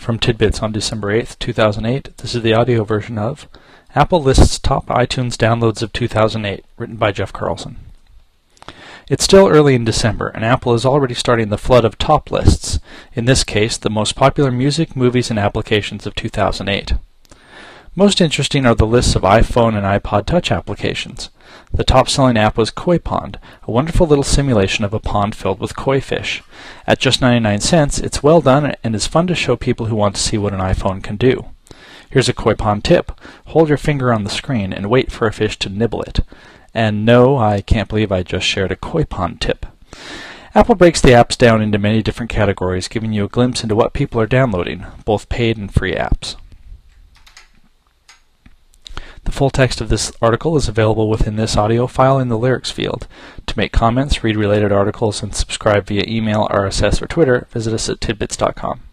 From Tidbits on December 8th, 2008, this is the audio version of Apple Lists Top iTunes Downloads of 2008, written by Jeff Carlson. It's still early in December, and Apple is already starting the flood of top lists, in this case, the most popular music, movies, and applications of 2008. Most interesting are the lists of iPhone and iPod Touch applications. The top-selling app was Koi Pond, a wonderful little simulation of a pond filled with koi fish. At just 99 cents, it's well done and is fun to show people who want to see what an iPhone can do. Here's a Koi Pond tip. Hold your finger on the screen and wait for a fish to nibble it. And no, I can't believe I just shared a Koi Pond tip. Apple breaks the apps down into many different categories, giving you a glimpse into what people are downloading, both paid and free apps. The full text of this article is available within this audio file in the lyrics field. To make comments, read related articles, and subscribe via email, RSS, or Twitter, visit us at tidbits.com.